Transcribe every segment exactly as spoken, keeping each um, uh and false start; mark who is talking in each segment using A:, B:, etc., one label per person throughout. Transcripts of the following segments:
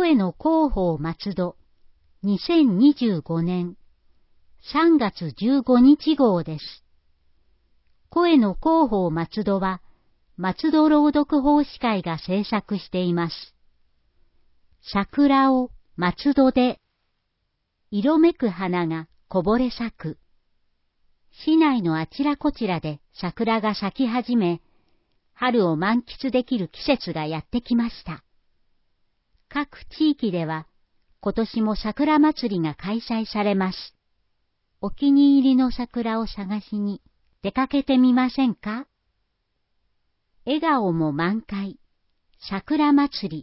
A: 声の広報松戸にせんにじゅうごねんさんがつじゅうごにち号です。声の広報松戸は松戸朗読奉仕会が制作しています。桜を松戸で色めく花がこぼれ咲く。市内のあちらこちらで桜が咲き始め、春を満喫できる季節がやってきました。各地域では今年も桜祭りが開催されます。お気に入りの桜を探しに出かけてみませんか？笑顔も満開、桜祭り。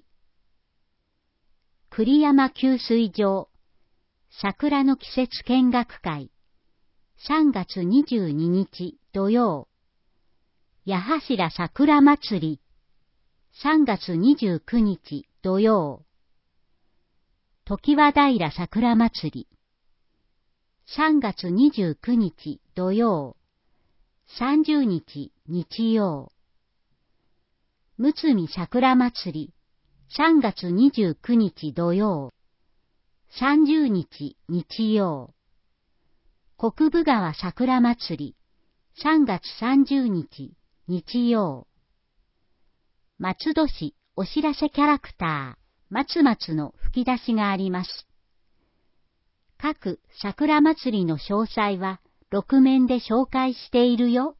A: 栗山給水場、桜の季節見学会、さんがつにじゅうににち土曜。八柱桜祭り、さんがつにじゅうくにち土曜。常盤平桜祭り、さんがつにじゅうくにち土曜。さんじゅうにち日曜。むつみ桜祭り、さんがつにじゅうくにち土曜。さんじゅうにち日曜。国分川桜祭り、さんがつさんじゅうにち日曜。松戸市お知らせキャラクター、松松の吹き出しがあります。各桜祭りの詳細はろくめんで紹介しているよ。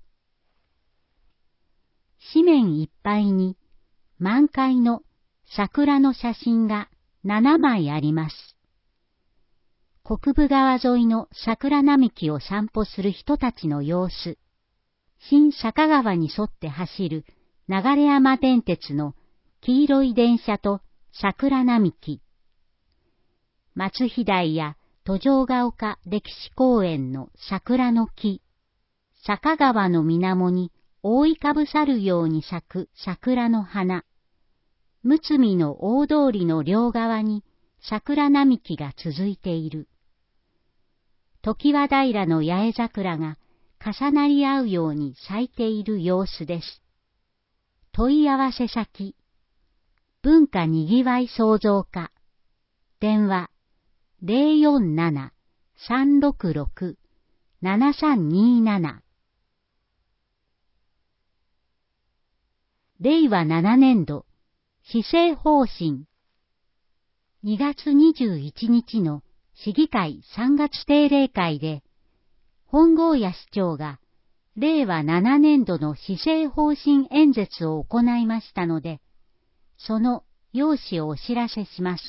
A: 紙面いっぱいに満開の桜の写真がななまいあります。国分川沿いの桜並木を散歩する人たちの様子。新坂川に沿って走る流山電鉄の黄色い電車と桜並木。松飛台や途上ヶ丘歴史公園の桜の木。坂川の水面に覆いかぶさるように咲く桜の花。むつみの大通りの両側に桜並木が続いている。常盤平の八重桜が重なり合うように咲いている様子です。問い合わせ先、文化にぎわい創造課、電話 ゼロよんなな さんろくろく ななさんになな。れいわななねんど施政方針。にがつにじゅういちにちの市議会さんがつ定例会で、本郷谷市長がれいわななねんどの施政方針演説を行いましたので、その要旨をお知らせします。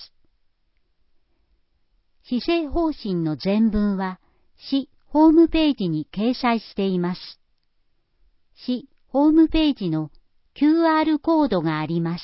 A: 施政方針の全文は市ホームページに掲載しています。市ホームページの キューアール コードがあります。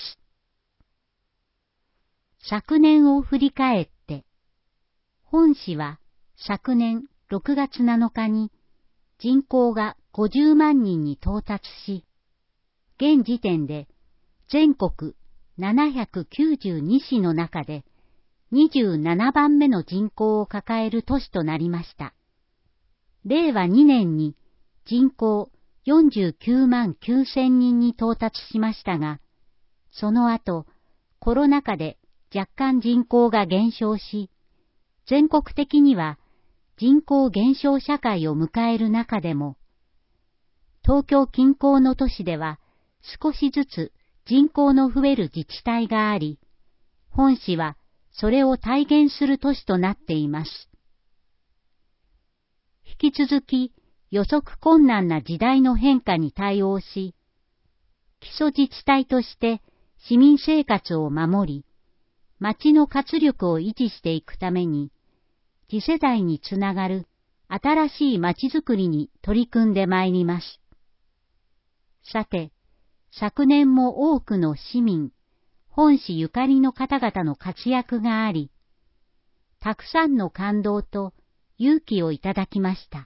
A: 昨年を振り返って、本市は昨年ろくがつなのかに人口がごじゅうまんにんに到達し、現時点で全国ななひゃくきゅうじゅうにしの中でにじゅうななばんめの人口を抱える都市となりました。れいわにねんに人口よんじゅうきゅうまんきゅうせんにんに到達しましたが、その後コロナ禍で若干人口が減少し、全国的には人口減少社会を迎える中でも、東京近郊の都市では少しずつ人口の増える自治体があり、本市はそれを体現する都市となっています。引き続き予測困難な時代の変化に対応し、基礎自治体として市民生活を守り、町の活力を維持していくために、次世代につながる新しい町づくりに取り組んでまいります。さて、昨年も多くの市民、本市ゆかりの方々の活躍があり、たくさんの感動と勇気をいただきました。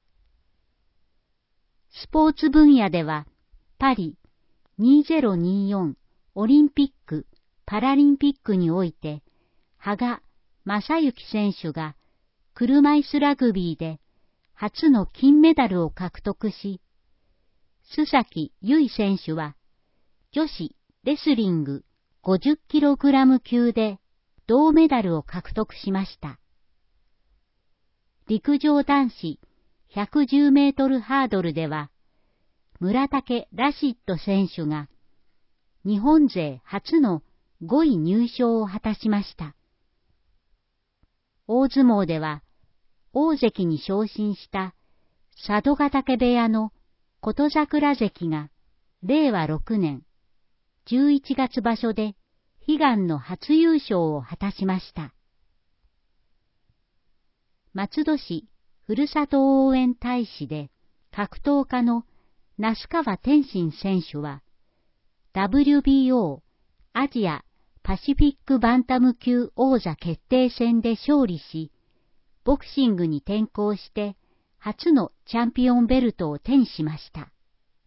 A: スポーツ分野では、パリにせんにじゅうよんオリンピック・パラリンピックにおいて、羽賀正幸選手が車椅子ラグビーで初の金メダルを獲得し、須崎優衣選手は女子レスリングごじゅっキログラム級で銅メダルを獲得しました。陸上男子ひゃくじゅうメートルハードルでは、村竹ラシッド選手が日本勢初のごい入賞を果たしました。大相撲では、大関に昇進した佐渡ヶ嶽部屋の琴櫻関がれいわろくねんじゅういちがつ場所で悲願の初優勝を果たしました。松戸市ふるさと応援大使で格闘家の那須川天心選手は ダブリュービーオー アジアパシフィックバンタム級王座決定戦で勝利し、ボクシングに転向して初のチャンピオンベルトを手にしました。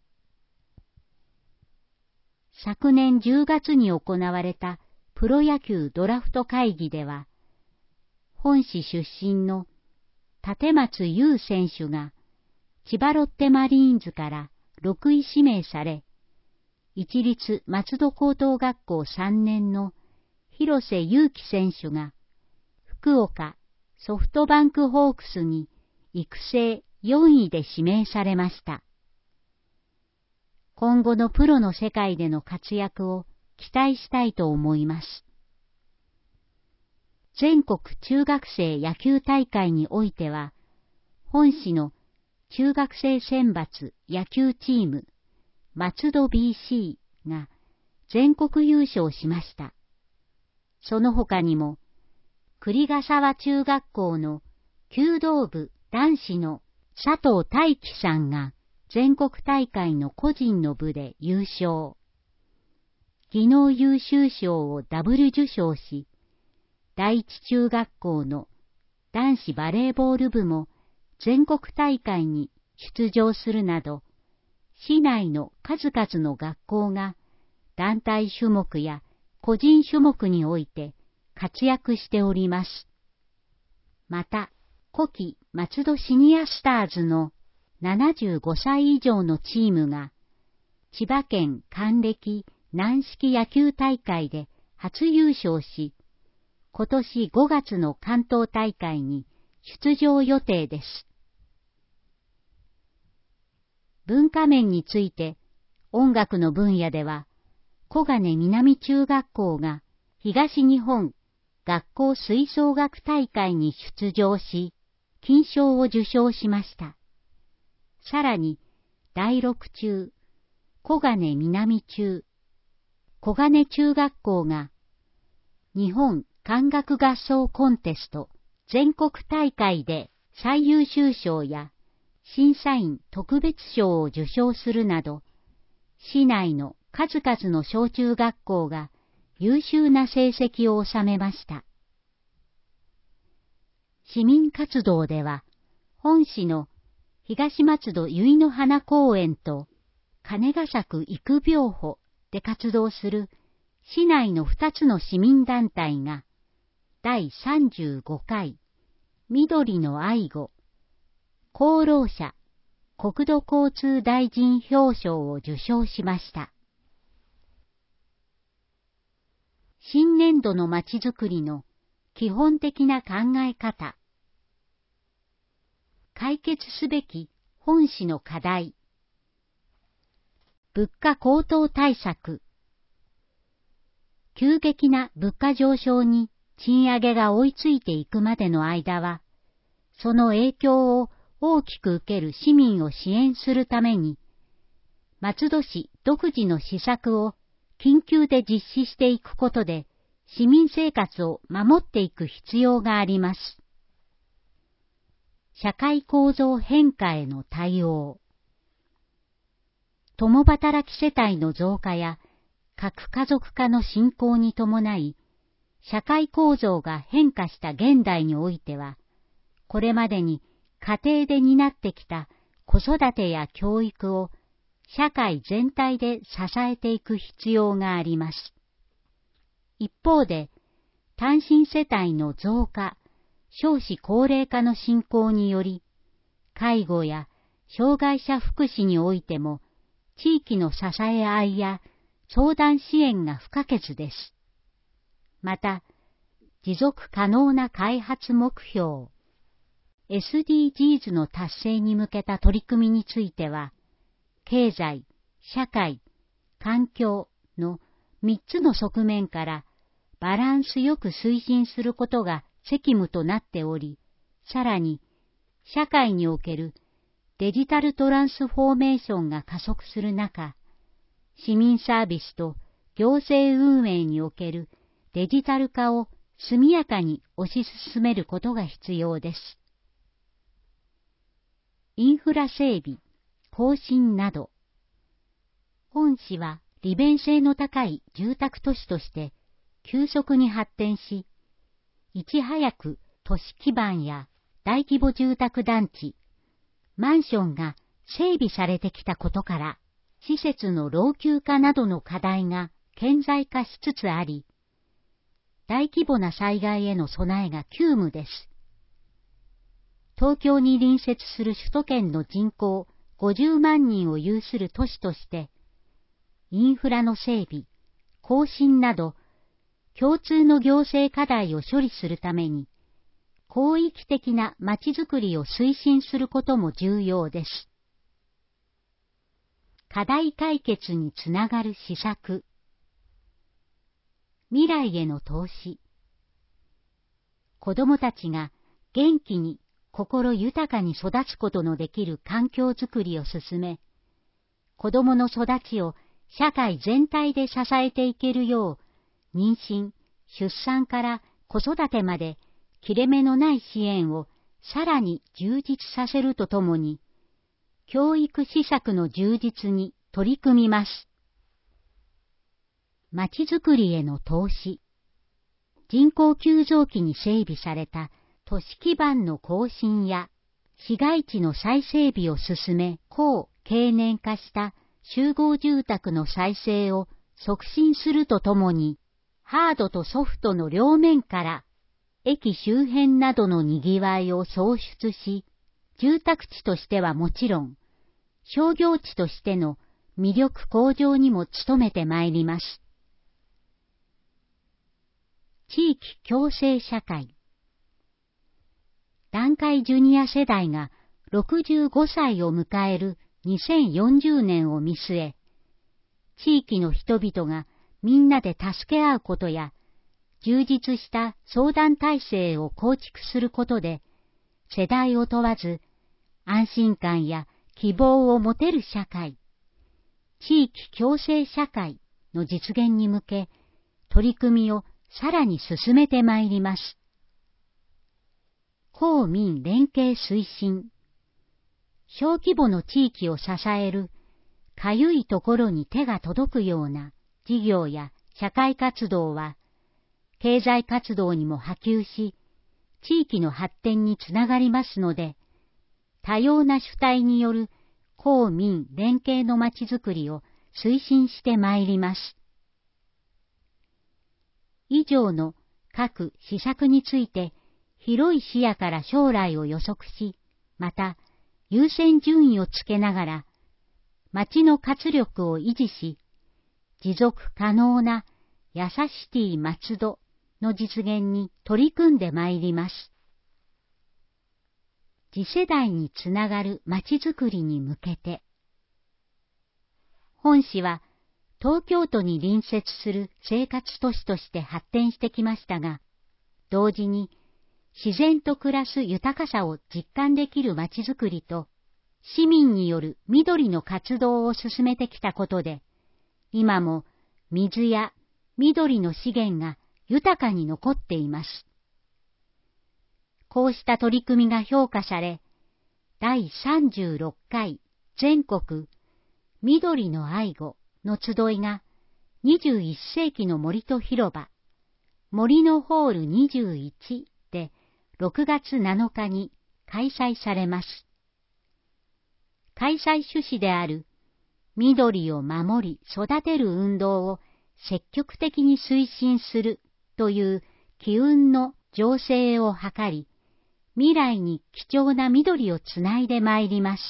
A: 昨年じゅうがつに行われたプロ野球ドラフト会議では、本市出身の立松優選手が千葉ロッテマリーンズからろくい指名され、一律松戸高等学校さんねんの広瀬優輝選手が福岡ソフトバンクホークスに育成よんいで指名されました。今後のプロの世界での活躍を期待したいと思います。全国中学生野球大会においては、本市の中学生選抜野球チーム松戸 ビーシー が全国優勝しました。その他にも、栗ヶ沢中学校の弓道部男子の佐藤大樹さんが全国大会の個人の部で優勝。技能優秀賞をダブル受賞し、第一中学校の男子バレーボール部も全国大会に出場するなど、市内の数々の学校が団体種目や個人種目において活躍しております。また、古希松戸シニアスターズのななじゅうごさい以上のチームが千葉県還暦軟式野球大会で初優勝し、今年ごがつの関東大会に出場予定です。文化面について、音楽の分野では、小金南中学校が東日本学校吹奏楽大会に出場し、金賞を受賞しました。さらに、だいろく中、小金南中、小金中学校が、日本管楽合奏コンテスト全国大会で最優秀賞や審査員特別賞を受賞するなど、市内の数々の小中学校が優秀な成績を収めました。市民活動では、本市の東松戸結の花公園と金ヶ作育苗穂で活動する市内の二つの市民団体が、だいさんじゅうごかい緑の愛護功労者国土交通大臣表彰を受賞しました。新年度のまちづくりの基本的な考え方。解決すべき本市の課題。物価高騰対策。急激な物価上昇に賃上げが追いついていくまでの間は、その影響を大きく受ける市民を支援するために、松戸市独自の施策を緊急で実施していくことで、市民生活を守っていく必要があります。社会構造変化への対応。共働き世帯の増加や核家族化の進行に伴い、社会構造が変化した現代においては、これまでに家庭で担ってきた子育てや教育を社会全体で支えていく必要があります。一方で、単身世帯の増加、少子高齢化の進行により、介護や障害者福祉においても、地域の支え合いや相談支援が不可欠です。また、 持続可能な開発目標 エスディージーズ の達成に向けた取り組みについては、経済、社会、環境のみっつの側面からバランスよく推進することが責務となっており、さらに社会におけるデジタルトランスフォーメーションが加速する中、市民サービスと行政運営におけるデジタル化を速やかに推し進めることが必要です。インフラ整備、更新など、本市は利便性の高い住宅都市として急速に発展し、いち早く都市基盤や大規模住宅団地、マンションが整備されてきたことから、施設の老朽化などの課題が顕在化しつつあり、大規模な災害への備えが急務です。東京に隣接する首都圏の人口ごじゅうまんにんを有する都市として、インフラの整備、更新など、共通の行政課題を処理するために、広域的なまちづくりを推進することも重要です。課題解決につながる施策。未来への投資。子どもたちが元気に心豊かに育つことのできる環境づくりを進め、子どもの育ちを社会全体で支えていけるよう、妊娠、出産から子育てまで切れ目のない支援をさらに充実させるとともに、教育施策の充実に取り組みます。まちづくりへの投資。人口急増期に整備された都市基盤の更新や市街地の再整備を進め、高経年化した集合住宅の再生を促進するとともに、ハードとソフトの両面から駅周辺などの賑わいを創出し、住宅地としてはもちろん、商業地としての魅力向上にも努めてまいります。地域共生社会。団塊ジュニア世代がろくじゅうごさいを迎えるにせんよんじゅうねんを見据え、地域の人々がみんなで助け合うことや、充実した相談体制を構築することで、世代を問わず安心感や希望を持てる社会、地域共生社会の実現に向け、取り組みをさらに進めてまいります。公民連携推進。小規模の地域を支える、かゆいところに手が届くような事業や社会活動は、経済活動にも波及し、地域の発展につながりますので、多様な主体による公民連携のまちづくりを推進してまいります。以上の各施策について広い視野から将来を予測し、また優先順位をつけながら、町の活力を維持し、持続可能なやさしティ松戸の実現に取り組んでまいります。次世代につながるまちづくりに向けて、本市は東京都に隣接する生活都市として発展してきましたが、同時に自然と暮らす豊かさを実感できるまちづくりと、市民による緑の活動を進めてきたことで、今も水や緑の資源が豊かに残っています。こうした取り組みが評価され、だいさんじゅうろっかい全国緑の愛護の集いがにじゅういっせいきの森と広場、森のホールにじゅういちでろくがつなのかに開催されます。開催趣旨である緑を守り育てる運動を積極的に推進するという機運の醸成を図り、未来に貴重な緑をつないでまいります。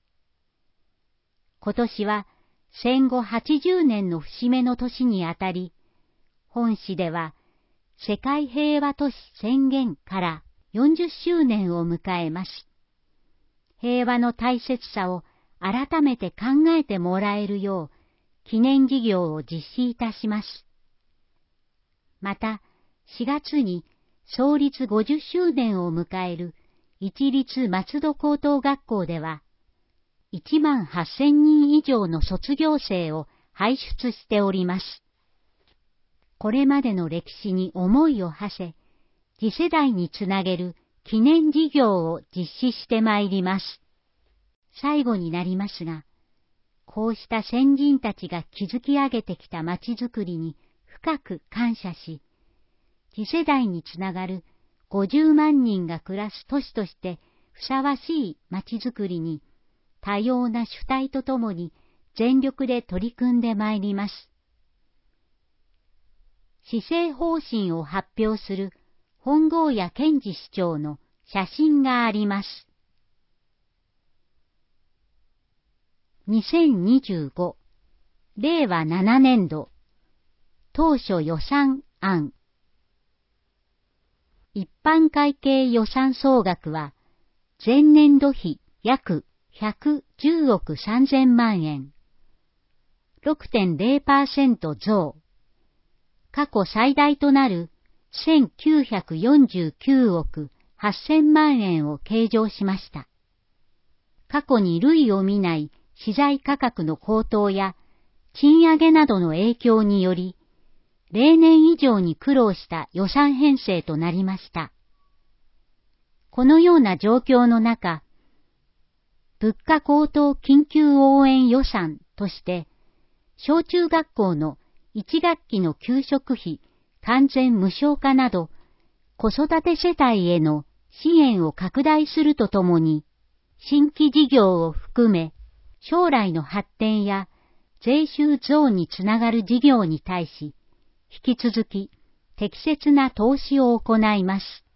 A: 今年は戦後はちじゅうねんの節目の年にあたり、本市では世界平和都市宣言からよんじゅっしゅうねんを迎えます。平和の大切さを改めて考えてもらえるよう、記念事業を実施いたします。また、しがつに創立ごじゅっしゅうねんを迎える一律松戸高等学校では、いちまんはっせんにん以上の卒業生を輩出しております。これまでの歴史に思いを馳せ、次世代につなげる記念事業を実施してまいります。最後になりますが、こうした先人たちが築き上げてきた町づくりに深く感謝し、次世代につながるごじゅうまんにんが暮らす都市としてふさわしい町づくりに多様な主体とともに全力で取り組んでまいります。施政方針を発表する本郷谷健二市長の写真があります。にせんにじゅうごれいわななねんど当初予算案。一般会計予算総額は前年度比約ひゃくじゅうおくさんぜんまんえん。ろくてんれいパーセント 増。過去最大となるせんきゅうひゃくよんじゅうきゅうおくはっせんまんえんを計上しました。過去に類を見ない資材価格の高騰や賃上げなどの影響により、例年以上に苦労した予算編成となりました。このような状況の中、物価高騰緊急応援予算として、小中学校のいち学期の給食費完全無償化など、子育て世帯への支援を拡大するとともに、新規事業を含め、将来の発展や税収増につながる事業に対し、引き続き適切な投資を行います。